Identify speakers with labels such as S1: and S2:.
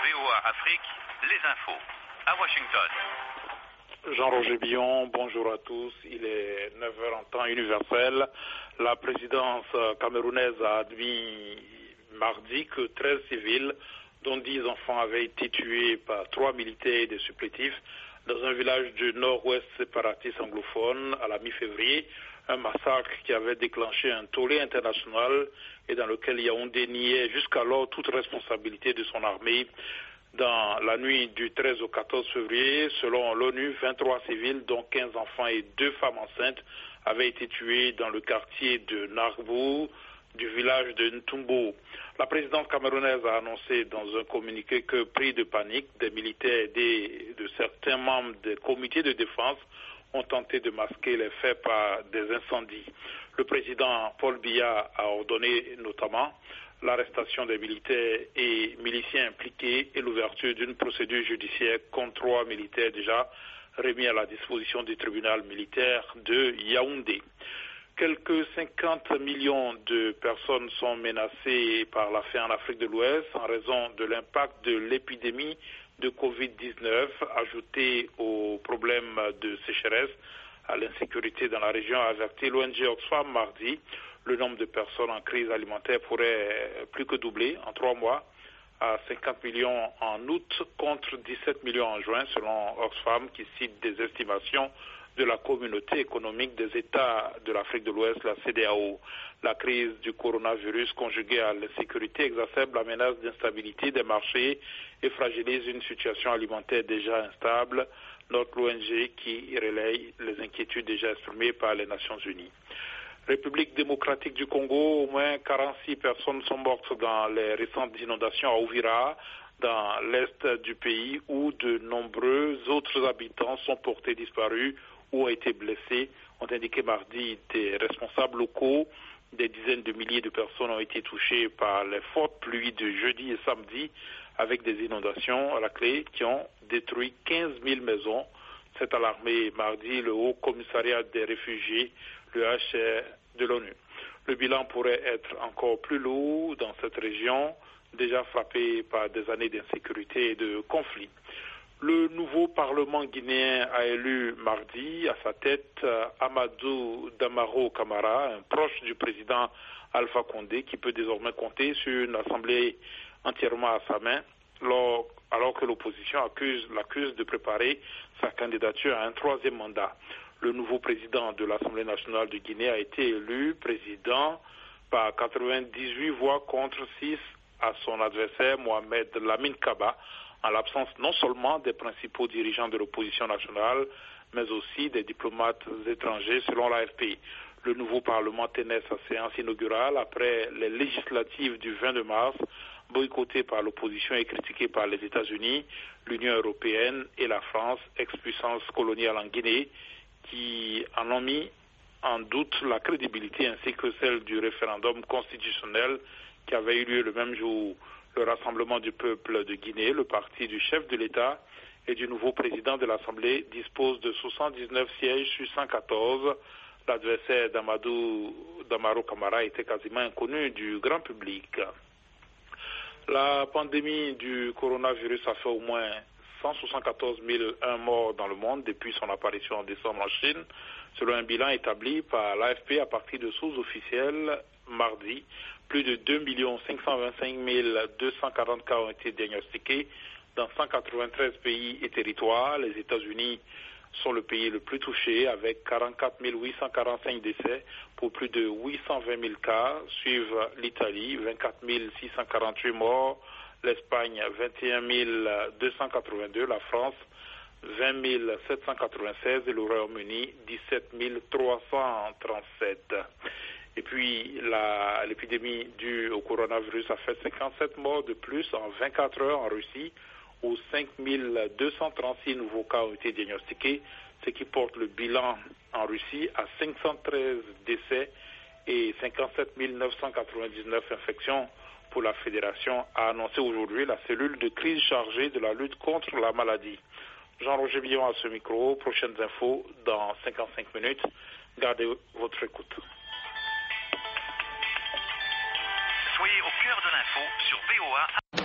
S1: VOA Afrique, les infos. À Washington.
S2: Jean-Roger Billon, bonjour à tous. Il est 9h en temps universel. La présidence camerounaise a admis mardi que 13 civils, dont 10 enfants, avaient été tués par 3 militaires et des supplétifs dans un village du nord-ouest séparatiste anglophone à la mi-février. Un massacre qui avait déclenché un tollé international et dans lequel Yaoundé niait jusqu'alors toute responsabilité de son armée. Dans la nuit du 13 au 14 février, selon l'ONU, 23 civils, dont 15 enfants et 2 femmes enceintes, avaient été tués dans le quartier de Nargbou, du village de Ntumbo. La présidente camerounaise a annoncé dans un communiqué que, pris de panique, des militaires et de certains membres des comités de défense ont tenté de masquer les faits par des incendies. Le président Paul Biya a ordonné notamment l'arrestation des militaires et miliciens impliqués et l'ouverture d'une procédure judiciaire contre 3 militaires déjà remis à la disposition du tribunal militaire de Yaoundé. Quelques 50 millions de personnes sont menacées par la faim en Afrique de l'Ouest en raison de l'impact de l'épidémie de Covid-19, ajouté aux problèmes de sécheresse, à l'insécurité dans la région, a averti l'ONG Oxfam mardi. Le nombre de personnes en crise alimentaire pourrait plus que doubler en 3 mois à 50 millions en août contre 17 millions en juin, selon Oxfam, qui cite des estimations de la communauté économique des États de l'Afrique de l'Ouest, la CEDEAO. La crise du coronavirus conjuguée à l'insécurité exacerbe la menace d'instabilité des marchés et fragilise une situation alimentaire déjà instable, note l'ONG qui relaye les inquiétudes déjà exprimées par les Nations Unies. République démocratique du Congo, au moins 46 personnes sont mortes dans les récentes inondations à Uvira, dans l'est du pays, où de nombreux autres habitants sont portés disparus ou ont été blessés, ont indiqué mardi des responsables locaux. Des dizaines de milliers de personnes ont été touchées par les fortes pluies de jeudi et samedi, avec des inondations à la clé qui ont détruit 15 000 maisons. C'est alarmé mardi le Haut Commissariat des réfugiés, le HCR de l'ONU. Le bilan pourrait être encore plus lourd dans cette région, déjà frappée par des années d'insécurité et de conflits. Le nouveau Parlement guinéen a élu mardi à sa tête Amadou Damaro Camara, un proche du président Alpha Condé, qui peut désormais compter sur une assemblée entièrement à sa main, alors que l'opposition l'accuse de préparer sa candidature à un 3e mandat. Le nouveau président de l'Assemblée nationale de Guinée a été élu président par 98 voix contre 6 à son adversaire Mohamed Lamine Kaba, en l'absence non seulement des principaux dirigeants de l'opposition nationale, mais aussi des diplomates étrangers selon l'AFP. Le nouveau Parlement tenait sa séance inaugurale après les législatives du 22 mars, boycottées par l'opposition et critiquées par les États-Unis, l'Union européenne et la France, ex-puissance coloniale en Guinée, qui en ont mis en doute la crédibilité ainsi que celle du référendum constitutionnel qui avait eu lieu le même jour. Le Rassemblement du peuple de Guinée, le parti du chef de l'État et du nouveau président de l'Assemblée, dispose de 79 sièges sur 114. L'adversaire d'Amadou Damaro Camara était quasiment inconnu du grand public. La pandémie du coronavirus a fait au moins 174 001 morts dans le monde depuis son apparition en décembre en Chine, selon un bilan établi par l'AFP à partir de sources officielles mardi. Plus de 2 525 240 cas ont été diagnostiqués dans 193 pays et territoires. Les États-Unis sont le pays le plus touché avec 44 845 décès pour plus de 820 000 cas. Suivent l'Italie, 24 648 morts, l'Espagne, 21 282, la France, 20 796 et le Royaume-Uni, 17 337. Et puis, l'épidémie due au coronavirus a fait 57 morts de plus en 24 heures en Russie, où 5 236 nouveaux cas ont été diagnostiqués, ce qui porte le bilan en Russie à 513 décès et 57 999 infections pour la Fédération, a annoncé aujourd'hui la cellule de crise chargée de la lutte contre la maladie. Jean-Roger Billon à ce micro. Prochaines infos dans 55 minutes. Gardez votre écoute.
S1: Soyez au cœur de l'info sur VOA.